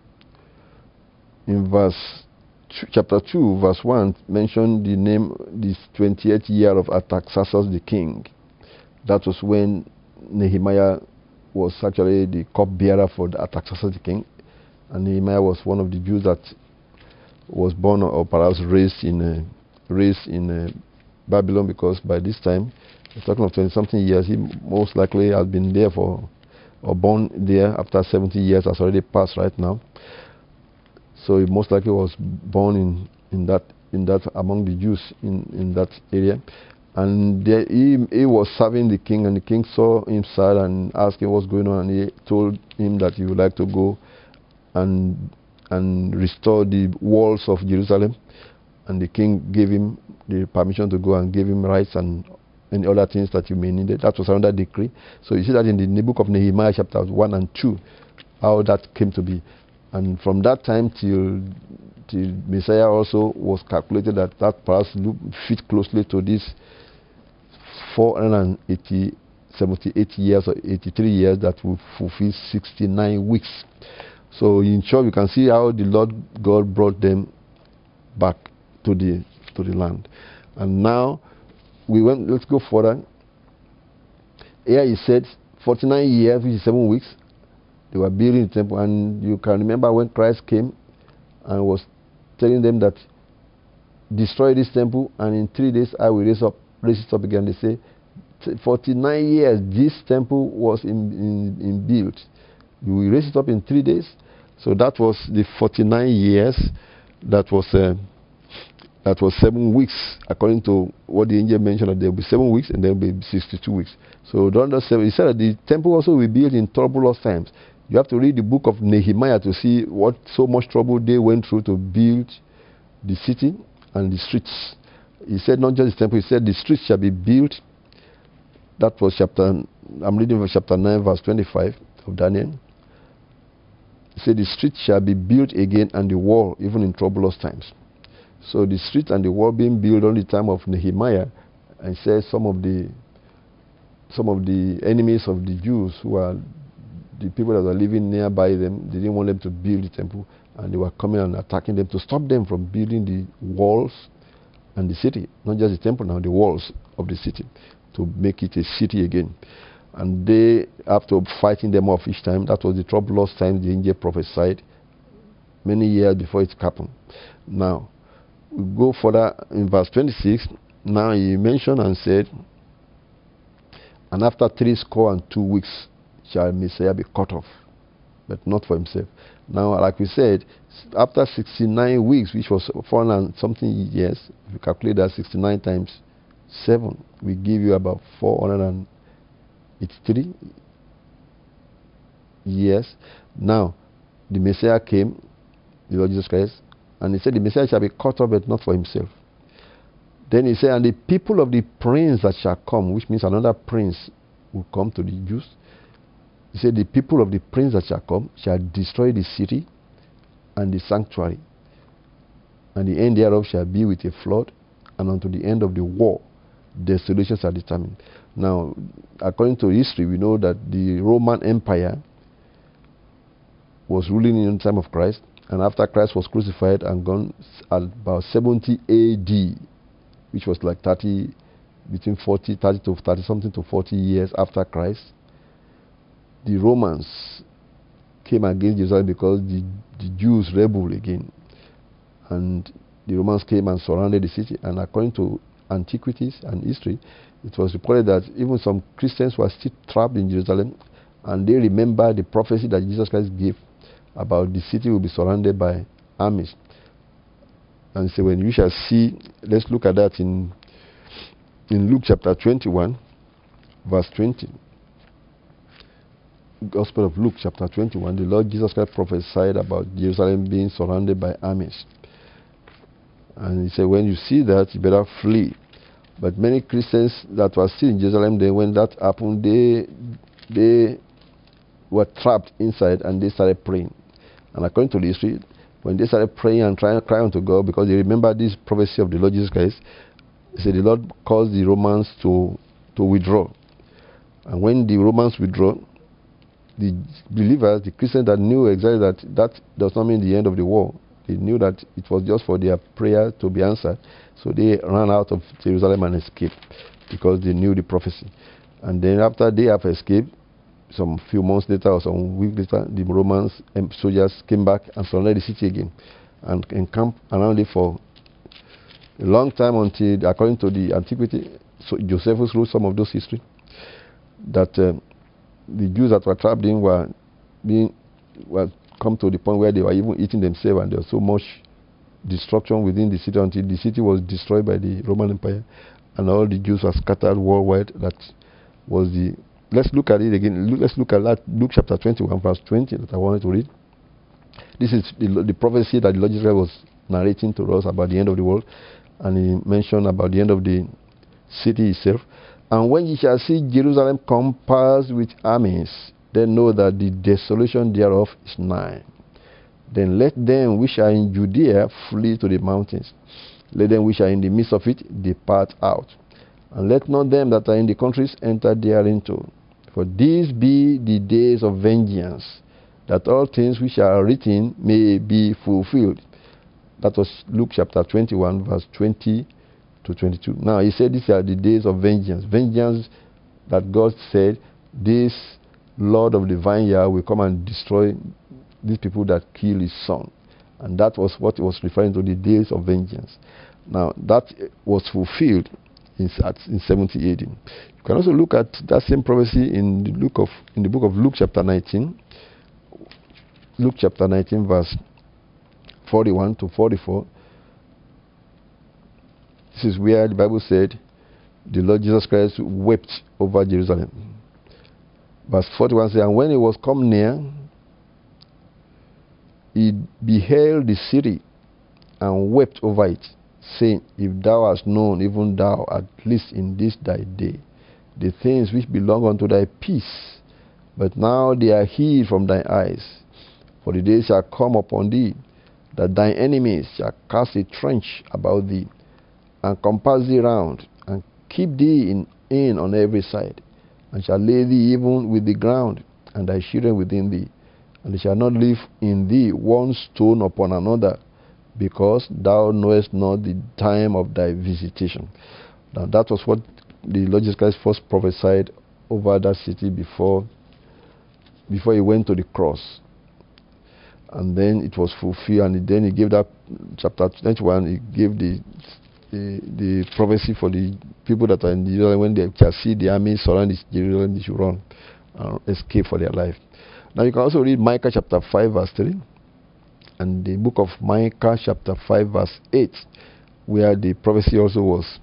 in verse chapter two, verse one, mentioned the name, this twentieth year of Artaxerxes the king. That was when Nehemiah was actually the cupbearer for the Artaxerxes the king. And Nehemiah was one of the Jews that was born or perhaps raised in uh, raised in uh, Babylon, because by this time, we're talking of twenty something years, he most likely has been there for, or born there after seventy years has already passed right now. So he most likely was born in, in that in that among the Jews in, in that area. And there he, he was serving the king, and the king saw him sad and asked him what's going on, and he told him that he would like to go and and restore the walls of Jerusalem. And the king gave him the permission to go and gave him rights and and other things that you may need. That was another decree. So you see that in the, in the book of Nehemiah chapter one and two, how that came to be. And from that time till, till Messiah also was calculated that that perhaps fit closely to this four hundred eighty, seventy-eight years or eighty-three years that will fulfill sixty-nine weeks. So in short, you can see how the Lord God brought them back to the to the land. And now we went. Let's go further. Here he said, forty-nine years, which is seven weeks, they were building the temple. And you can remember when Christ came and was telling them that destroy this temple, and in three days I will raise up, raise it up again. They say, forty-nine years this temple was in, in, in built. You will raise it up in three days. So that was the forty-nine years. That was uh, that was seven weeks, according to what the angel mentioned. That there will be seven weeks and there will be sixty-two weeks. So don't understand. He said that the temple also will be built in troublous times. You have to read the book of Nehemiah to see what so much trouble they went through to build the city and the streets. He said not just the temple. He said the streets shall be built. That was chapter. I'm reading from chapter nine, verse twenty-five of Daniel. He said, the street shall be built again, and the wall, even in troublous times. So the street and the wall being built on the time of Nehemiah, and says some of the some of the enemies of the Jews, who are the people that were living nearby them, they didn't want them to build the temple, and they were coming and attacking them to stop them from building the walls and the city, not just the temple now, the walls of the city, to make it a city again. And they, after fighting them off each time, that was the troublous time the angel prophesied many years before it happened. Now, we go further in verse twenty-six. Now he mentioned and said, and after three score and two weeks shall Messiah be cut off, but not for himself. Now, like we said, after sixty-nine weeks, which was four hundred something years, if you calculate that sixty-nine times seven, we give you about four hundred eighty-three years. Now, the Messiah came, the Lord Jesus Christ, and he said, the Messiah shall be cut off, but not for himself. Then he said, and the people of the prince that shall come, which means another prince will come to the Jews. He said, the people of the prince that shall come shall destroy the city and the sanctuary, and the end thereof shall be with a flood, and unto the end of the war desolations are determined. Now, according to history, we know that the Roman Empire was ruling in the time of Christ, and after Christ was crucified and gone at about seventy A D, which was like thirty, between forty, thirty to thirty something to forty years after Christ, the Romans came against Jerusalem because the, the Jews rebelled again, and the Romans came and surrounded the city. And according to antiquities and history, it was reported that even some Christians were still trapped in Jerusalem, and they remember the prophecy that Jesus Christ gave about the city will be surrounded by armies. And so when you shall see, let's look at that in in Luke chapter twenty-one, verse twenty. Gospel of Luke chapter twenty-one, the Lord Jesus Christ prophesied about Jerusalem being surrounded by armies. And he said, when you see that, you better flee. But many Christians that were still in Jerusalem, then when that happened, they they were trapped inside, and they started praying. And according to the history, when they started praying and trying to cry unto God, because they remember this prophecy of the Lord Jesus Christ, he said the Lord caused the Romans to to withdraw. And when the Romans withdraw, the believers, the Christians that knew exactly that that does not mean the end of the war, they knew that it was just for their prayer to be answered. So they ran out of Jerusalem and escaped, because they knew the prophecy. And then after they have escaped, some few months later or some weeks later, the Romans and soldiers came back and surrounded the city again and encamped around it for a long time, until, according to the antiquity, so Josephus wrote some of those history, that uh, the Jews that were trapped in were being were come to the point where they were even eating themselves, and there was so much destruction within the city until the city was destroyed by the Roman Empire, and all the Jews were scattered worldwide. That was the. Let's look at it again. Let's look at that, Luke chapter twenty-one, verse twenty, that I wanted to read. This is the, the prophecy that the Lord Jesus was narrating to us about the end of the world, and he mentioned about the end of the city itself. And when ye shall see Jerusalem compassed with armies, then know that the desolation thereof is nigh. Then let them which are in Judea flee to the mountains. Let them which are in the midst of it depart out. And let not them that are in the countries enter thereinto. For these be the days of vengeance, that all things which are written may be fulfilled. That was Luke chapter twenty-one, verse twenty to twenty-two. Now he said these are the days of vengeance. Vengeance that God said, this Lord of the vineyard will come and destroy these people that kill his son. And that was what he was referring to, the days of vengeance. Now that was fulfilled in, in seventy A D. You can also look at that same prophecy in the, Luke of, in the book of Luke chapter nineteen. Luke chapter nineteen, verse forty-one to forty-four. This is where the Bible said the Lord Jesus Christ wept over Jerusalem. Verse forty-one says, and when he was come near, he beheld the city and wept over it, saying, if thou hast known, even thou, at least in this thy day, the things which belong unto thy peace, but now they are hid from thine eyes. For the days shall come upon thee, that thine enemies shall cast a trench about thee, and compass thee round, and keep thee in, in on every side, and shall lay thee even with the ground, and thy children within thee. And they shall not leave in thee one stone upon another, because thou knowest not the time of thy visitation. Now that was what the Lord Jesus Christ first prophesied over that city before, before he went to the cross. And then it was fulfilled, and then he gave that chapter twenty-one, he gave the, the the prophecy for the people that are in Jerusalem. When they shall see the army surround Jerusalem, they should run and escape for their life. Now you can also read Micah chapter five, verse three, and the book of Micah chapter five, verse eight, where the prophecy also was,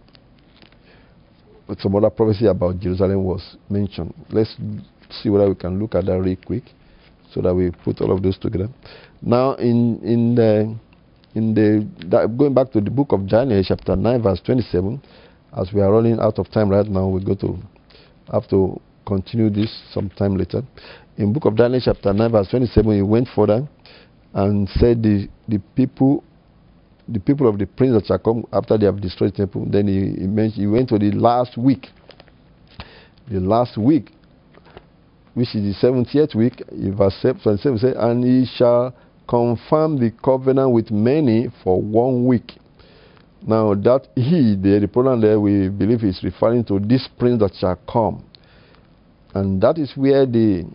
some other prophecy about Jerusalem was mentioned. Let's see whether we can look at that real quick, so that we put all of those together. Now, in in the in the that, going back to the book of Daniel, chapter nine, verse twenty-seven, as we are running out of time right now, we go to have to continue this sometime later. In book of Daniel, chapter nine, verse twenty-seven, he went further and said the the people the people of the prince that shall come after they have destroyed the temple. Then he, he mentioned he went to the last week, the last week, which is the seventieth week. In verse twenty-seven says, and he shall confirm the covenant with many for one week. Now that he, the, the pronoun there, we believe is referring to this prince that shall come, and that is where the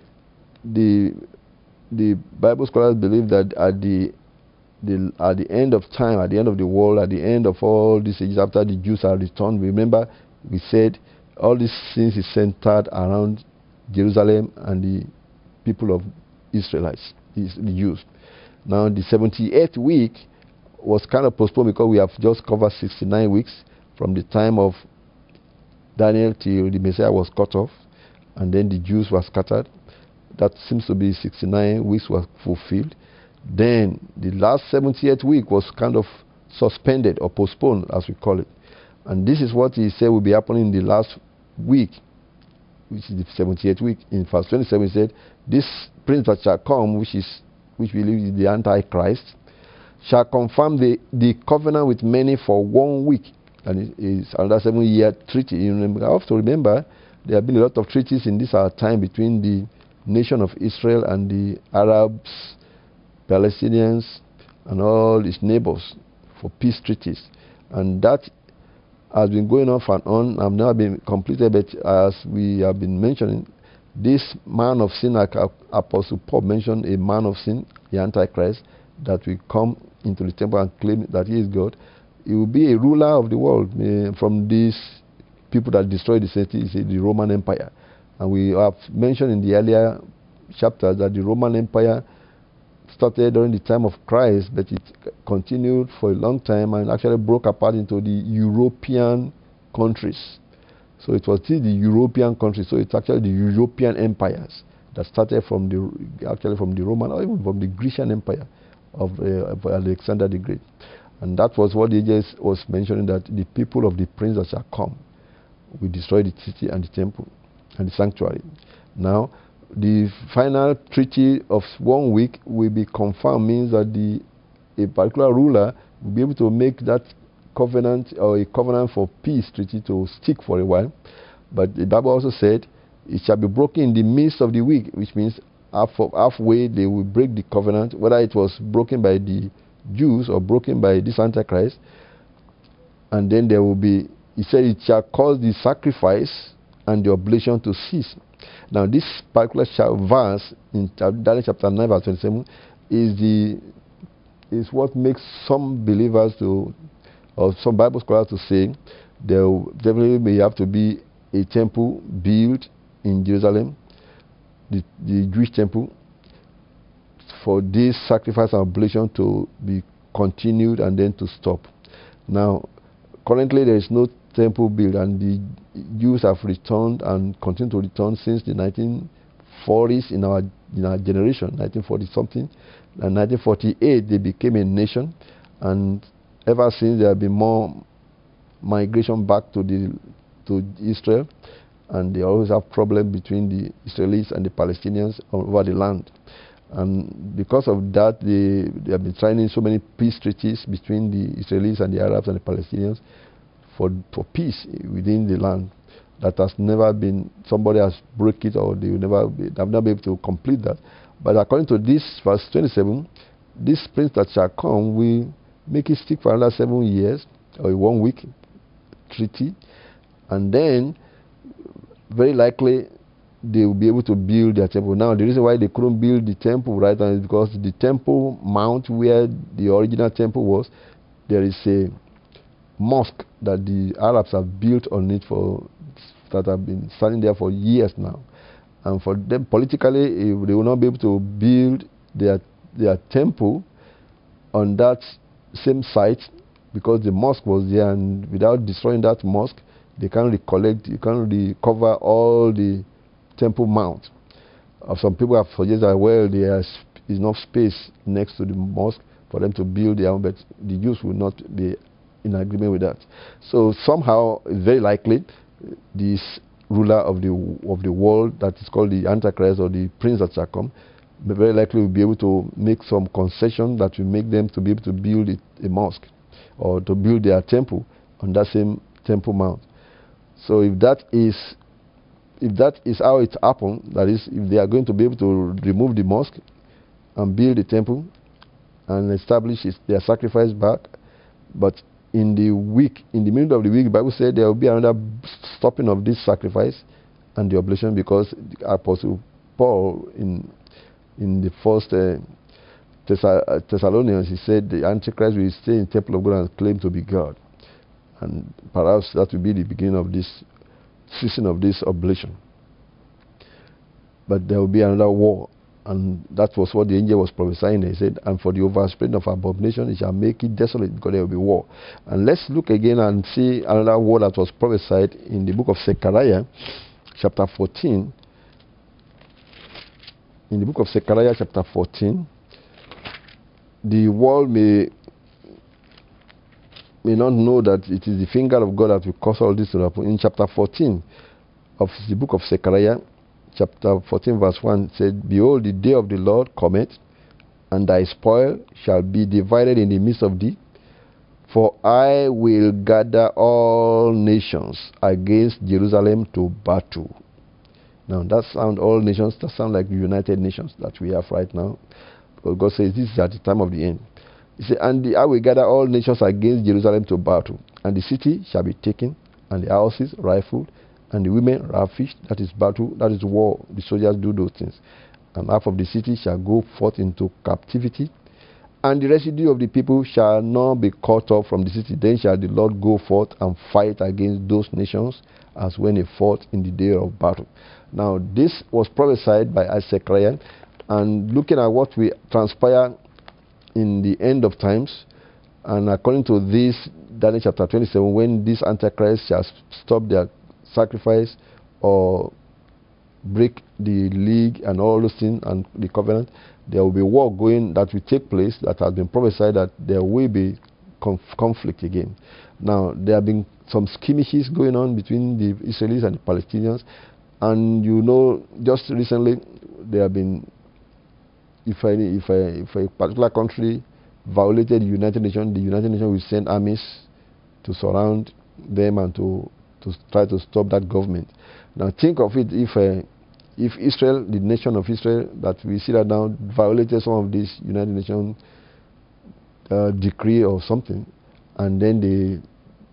the the Bible scholars believe that at the the at the end of time, at the end of the world, at the end of all these ages, after the Jews are returned, remember we said all these things is centered around Jerusalem and the people of Israelites, the Jews. Now the seventy-eighth week was kind of postponed because we have just covered sixty-nine weeks from the time of Daniel till the Messiah was cut off, and then the Jews were scattered. That seems to be sixty-nine weeks were fulfilled. Then the last seventieth week was kind of suspended or postponed, as we call it. And this is what he said will be happening in the last week, which is the seventieth week. In verse twenty-seven, he said, this prince that shall come, which is which we believe is the Antichrist, shall confirm the, the covenant with many for one week. And it is another seven year treaty. You remember, I have to remember there have been a lot of treaties in this our time between the nation of Israel and the Arabs, Palestinians, and all its neighbors for peace treaties. And that has been going on and on, have never been completed, but as we have been mentioning, this man of sin, like Apostle Paul mentioned, a man of sin, the Antichrist, that will come into the temple and claim that he is God. He will be a ruler of the world uh, from these people that destroyed the city, the Roman Empire. And we have mentioned in the earlier chapters that the Roman Empire started during the time of Christ, but it continued for a long time and actually broke apart into the European countries. So it was still the European countries. So it's actually the European empires that started from the actually from the Roman or even from the Grecian Empire of, uh, of Alexander the Great. And that was what he just was mentioning, that the people of the prince that shall come will destroy the city and the temple and the sanctuary. Now, the final treaty of one week will be confirmed, means that the a particular ruler will be able to make that covenant or a covenant for peace treaty to stick for a while. But the Bible also said it shall be broken in the midst of the week, which means half of, halfway they will break the covenant, whether it was broken by the Jews or broken by this Antichrist. And then there will be, he said, it shall cause the sacrifice and the oblation to cease. Now, this particular verse in Daniel chapter nine, verse twenty-seven, is the is what makes some believers to, or some Bible scholars to say, there will definitely may have to be a temple built in Jerusalem, the, the Jewish temple, for this sacrifice and oblation to be continued and then to stop. Now, currently there is no temple built, and the Jews have returned and continue to return since the nineteen forties in our in our generation, nineteen forty something, and nineteen forty-eight they became a nation, and ever since there have been more migration back to the to Israel, and they always have problems between the Israelis and the Palestinians over the land. And because of that, they, they have been signing so many peace treaties between the Israelis and the Arabs and the Palestinians for, for peace within the land. That has never been, somebody has broke it, or they will never be, they have never been able to complete that. But according to this verse twenty-seven, this prince that shall come will make it stick for another seven years, or a one week treaty, and then very likely they will be able to build their temple. Now, the reason why they couldn't build the temple right now is because the temple mount where the original temple was, there is a mosque that the Arabs have built on it for that have been standing there for years now. And for them, politically, they will not be able to build their their temple on that same site because the mosque was there, and without destroying that mosque, they can't recollect, you can't recover all the temple mount. Uh, some people have suggested that, well, there is enough space next to the mosque for them to build their own, but the Jews will not be in agreement with that. So somehow, it's very likely, this ruler of the of the world that is called the Antichrist, or the prince that shall come, very likely will be able to make some concession that will make them to be able to build it, a mosque, or to build their temple on that same temple mount. So if that is if that is how it happened, that is, if they are going to be able to remove the mosque and build the temple and establish their sacrifice back, but in the week, in the middle of the week, the Bible said there will be another stopping of this sacrifice and the oblation, because Apostle Paul in in the first uh, Thess Thessalonians, he said the Antichrist will stay in the temple of God and claim to be God, and perhaps that will be the beginning of this season of this oblation. But there will be another war. And that was what the angel was prophesying. He said, and for the overspreading of abomination, it shall make it desolate, because there will be war. And let's look again and see another war that was prophesied in the book of Zechariah, chapter fourteen. In the book of Zechariah, chapter fourteen, the world may, may not know that it is the finger of God that will cause all this to happen. In chapter fourteen of the book of Zechariah, chapter fourteen, verse one, said, behold, the day of the Lord cometh, and thy spoil shall be divided in the midst of thee. For I will gather all nations against Jerusalem to battle. Now, that sound, all nations, that sound like the United Nations that we have right now. Because God says this is at the time of the end. He said, and the, I will gather all nations against Jerusalem to battle. And the city shall be taken, and the houses rifled, and the women ravished. That is battle, that is war. The soldiers do those things. And half of the city shall go forth into captivity, and the residue of the people shall not be cut off from the city. Then shall the Lord go forth and fight against those nations, as when he fought in the day of battle. Now, this was prophesied by Zechariah, and looking at what will transpire in the end of times, and according to this, Daniel chapter twenty-seven, when this Antichrist shall stop their sacrifice or break the league and all those things and the covenant, there will be war going that will take place, that has been prophesied that there will be conf conflict again. Now, there have been some skirmishes going on between the Israelis and the Palestinians, and you know, just recently there have been, if, I, if, I, if a particular country violated the United Nations, the United Nations will send armies to surround them and to, to try to stop that government. Now, think of it if uh, if Israel, the nation of Israel, that we see that now, violated some of these United Nations uh, decree or something, and then the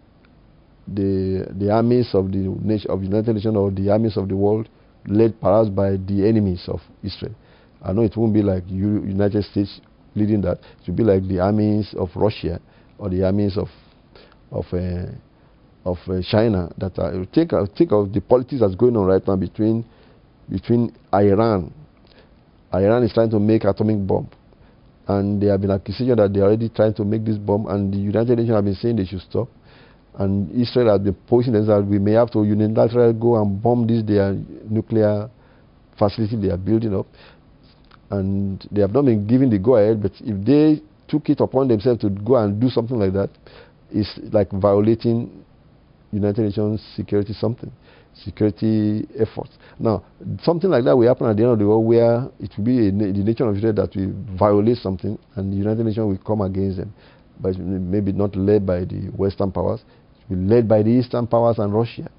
the the armies of the nation of the United Nations or the armies of the world, led perhaps by the enemies of Israel. I know it won't be like U United States leading that. It will be like the armies of Russia or the armies of of uh, of uh, China. That are, take uh, take of the politics that's going on right now between between Iran. Iran is trying to make atomic bomb, and there have been accusations that they are already trying to make this bomb, and the United Nations have been saying they should stop. And Israel has been pushing themselves that we may have to unilaterally go and bomb this their nuclear facility they are building up. And they have not been given the go-ahead, but if they took it upon themselves to go and do something like that, it's like violating United Nations security something, security efforts. Now, something like that will happen at the end of the world, where it will be a, the nation of Israel that will violate something, and the United Nations will come against them, but maybe not led by the Western powers. It will be led by the Eastern powers and Russia.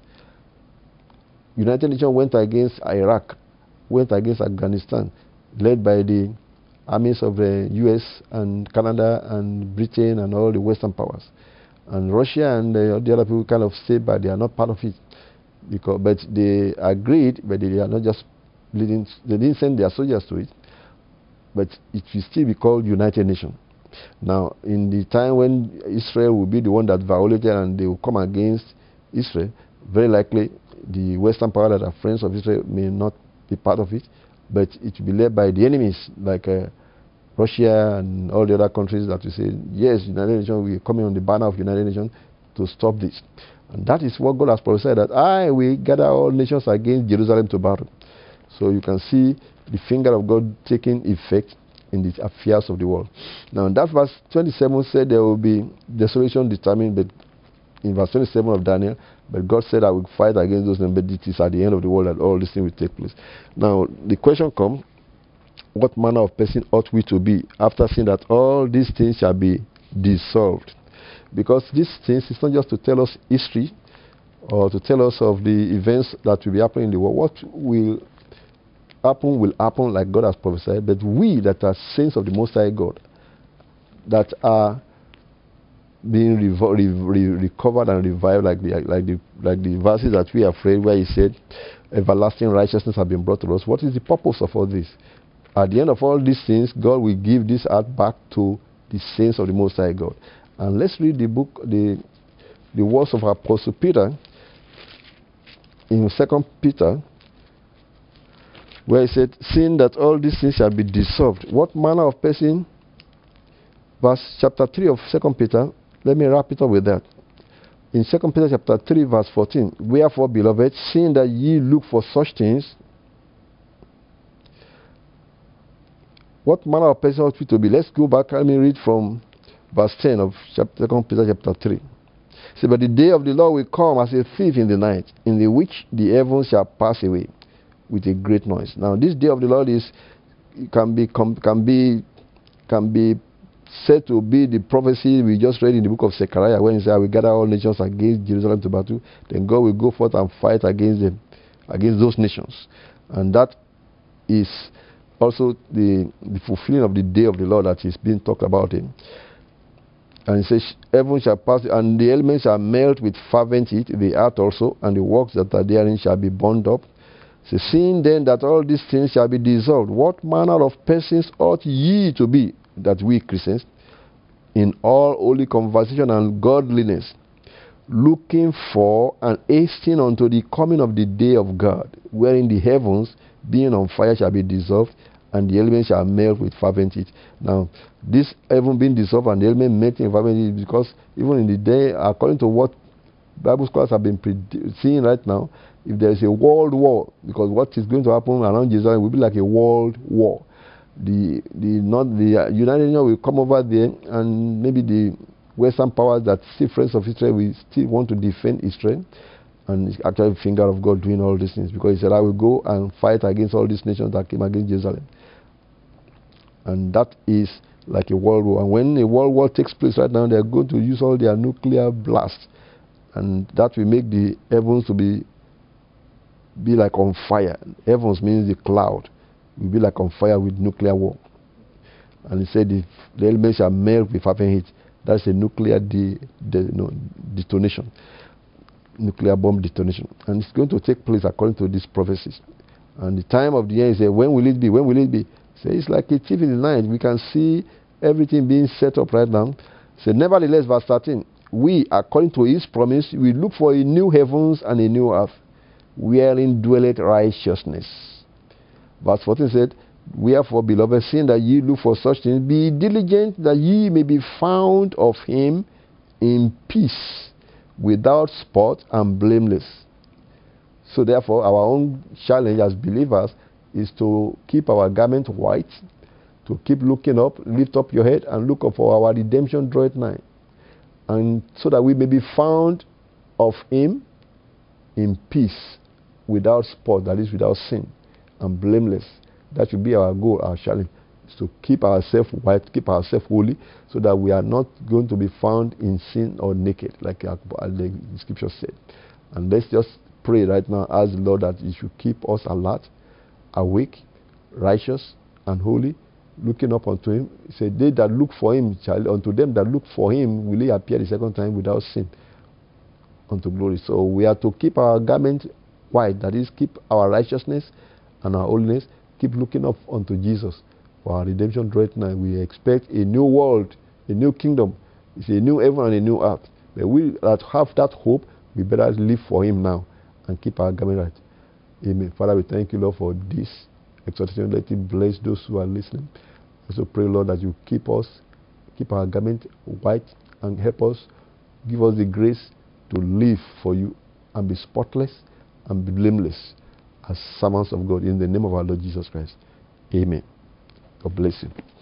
United Nations went against Iraq, went against Afghanistan, led by the armies of the U S and Canada and Britain and all the Western powers. And Russia and the, the other people kind of stayed by, they are not part of it. Because, but they agreed, but they are not just leading, they didn't send their soldiers to it, but it will still be called United Nations. Now, in the time when Israel will be the one that violated and they will come against Israel, very likely the Western power that are friends of Israel may not be part of it, but it will be led by the enemies, like uh, Russia and all the other countries that will say, yes, United Nations, we are coming on the banner of United Nations to stop this. And that is what God has prophesied, that I will gather all nations against Jerusalem to battle. So you can see the finger of God taking effect in the affairs of the world. Now, in that verse twenty-seven said there will be desolation determined, but in verse twenty-seven of Daniel, but God said, I will fight against those, but it is at the end of the world that all these things will take place. Now, the question comes, what manner of person ought we to be after seeing that all these things shall be dissolved? Because these things is not just to tell us history or to tell us of the events that will be happening in the world. What will happen will happen like God has prophesied, but we that are saints of the Most High God, that are being revo re re recovered and revived, like the, like, the, like the verses that we have read where he said, everlasting righteousness has been brought to us. What is the purpose of all this? At the end of all these things, God will give this earth back to the saints of the Most High God. And let's read the book, the, the words of Apostle Peter in Second Peter, where he said, seeing that all these things shall be dissolved. What manner of person? Verse chapter three of Second Peter. Let me wrap it up with that. In Second Peter chapter three, verse fourteen, wherefore, beloved, seeing that ye look for such things, what manner of person ought we to be? Let's go back. Let me read from verse ten of Second Peter chapter three. See, but the day of the Lord will come as a thief in the night, in the which the heavens shall pass away with a great noise. Now, this day of the Lord is can be can be can be said to be the prophecy we just read in the book of Zechariah, when he said, "I will gather all nations against Jerusalem to battle." Then God will go forth and fight against them, against those nations, and that is also the the fulfilling of the day of the Lord that is being talked about in. And it says, heaven shall pass, and the elements shall melt with fervent heat, the earth also, and the works that are therein shall be burned up. So, seeing then that all these things shall be dissolved, what manner of persons ought ye to be, that we Christians, in all holy conversation and godliness, looking for and hasting unto the coming of the day of God, wherein the heavens, being on fire, shall be dissolved, and the elements shall melt with fervent heat. Now, this heaven being dissolved and the element melting with fervent heat, because even in the day, according to what Bible scholars have been seeing right now, if there is a world war, because what is going to happen around Jerusalem will be like a world war. The the not the uh, United Nations will come over there, and maybe the Western powers that see friends of Israel will still want to defend Israel. And it's actually the finger of God doing all these things, because he said, I will go and fight against all these nations that came against Jerusalem. And that is like a world war. And when a world war takes place right now, they're going to use all their nuclear blasts. And that will make the heavens to be be like on fire. Heavens means the cloud will be like on fire with nuclear war. And he said, if the elements shall melt with fervent heat, that's a nuclear de, de, no, detonation, nuclear bomb detonation. And it's going to take place according to these prophecies. And the time of the end, he said, when will it be? When will it be? He said, it's like a thief in the night. We can see everything being set up right now. He said, nevertheless, verse thirteen, we, according to his promise, we look for a new heavens and a new earth, wherein dwelleth righteousness. Verse fourteen said, wherefore, beloved, seeing that ye look for such things, be diligent that ye may be found of him in peace, without spot and blameless. So therefore, our own challenge as believers is to keep our garment white, to keep looking up, lift up your head, and look up for our redemption draweth nigh. And so that we may be found of him in peace, without spot, that is without sin, and blameless. That should be our goal, our challenge, is to keep ourselves white, keep ourselves holy, so that we are not going to be found in sin or naked, like the scripture said. And let's just pray right now, ask the Lord that he should keep us alert, awake, righteous, and holy, looking up unto him. He said, they that look for him, shall, unto them that look for him will he appear the second time without sin unto glory. So we are to keep our garment white, that is, keep our righteousness and our holiness, keep looking up unto Jesus for our redemption right now. We expect a new world, a new kingdom. It's a new heaven and a new earth. But we that have that hope, we better live for him now and keep our garment right. Amen. Father, we thank you, Lord, for this exhortation. Let it bless those who are listening. Also pray, Lord, that you keep us, keep our garment white, and help us, give us the grace to live for you and be spotless and be blameless as servants of God, in the name of our Lord Jesus Christ. Amen. God bless you.